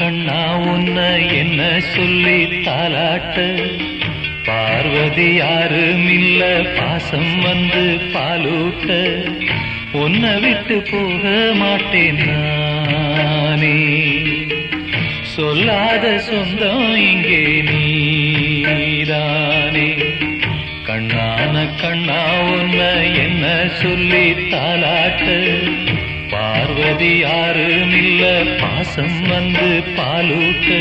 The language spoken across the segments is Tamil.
கண்ணா உன்ன என்ன சொல்லி தாலாட்ட பார்வதி யாரும் இல்ல பாசம் வந்து பாலூட்ட உன்னை விட்டு போக மாட்டேன் நானே சொல்லாத சொந்தம் இங்கே நீதானே கண்ணான கண்ணா உன்ன என்ன சொல்லி தாலாட்ட பார்வதி யாரும் இல்ல பாசம் வந்து பாலூட்ட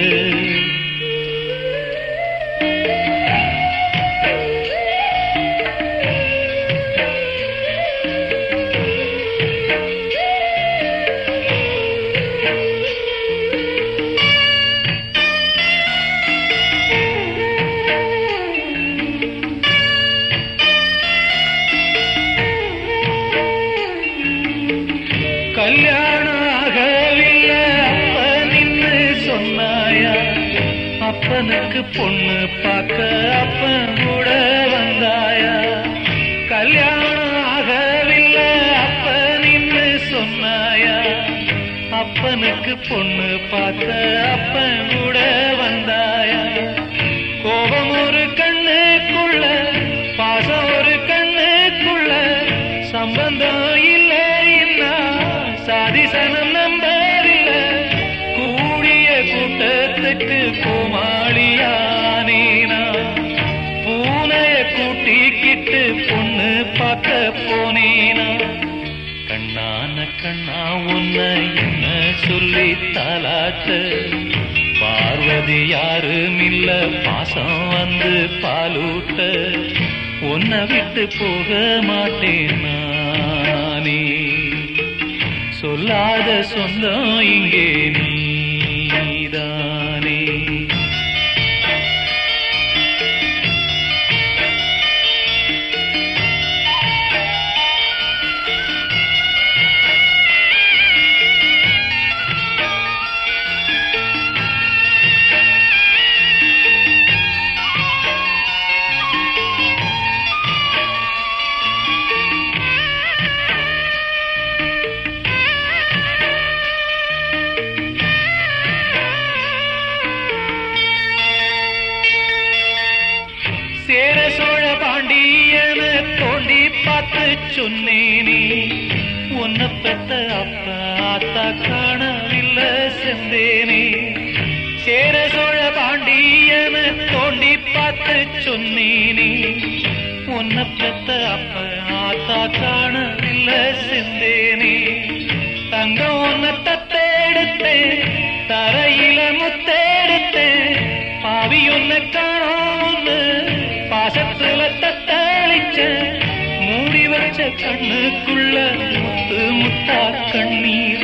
கல்யாணம் ஆகவில்ல அப்ப நின்னு சொன்னாயா அப்பனுக்கு பொண்ணு பார்க்க அப்பன் கூட வந்தாயா கல்யாணம் ஆகவில்ல அப்ப நின்னு சொன்னாயா அப்பனுக்கு பொண்ணு பார்க்க அப்பன் கூட வந்தாயா கோபம் ஒரு கண்ணுக்குள்ள பாசம் ஒரு கண்ணுக்குள்ள சம்பந்தம் இல்லை சாதிசனம் நம்பவில்ல கூடிய கூட்டத்துக்கு கோமாளியானேனா பூனைய கூட்டிக்கிட்டு பொண்ணு பார்க்க போனேனா கண்ணான கண்ணா உன்ன என்ன சொல்லி தாலாட்ட பார்வதி யாரும் இல்ல பாசம் வந்து பாலூட்ட உன்னை விட்டு போக மாட்டேன் நானே சொல்லாத சொந்தம் இங்கே நீதானே சேர சோழ பாண்டியன தோண்டி பார்த்து சொன்னேனே உன்னை பெத்த அப்பா ஆத்தா காணவில்லை செந்தேனே சேர சோழ பாண்டியன தோண்டி பார்த்து சொன்னேனே உன்னை பெத்த அப்பா ஆத்தா காணவில்லை செந்தேனே தங்கம் உன்னை தத்தெடுத்தேன் தரையில முத்தெடுத்தேன் பாவி உன்னை காணோன்னு பாசத்துல தத்தளிச்ச மூடி வச்ச கண்ணுக்குள்ள முத்து முத்தா கண்ணீர்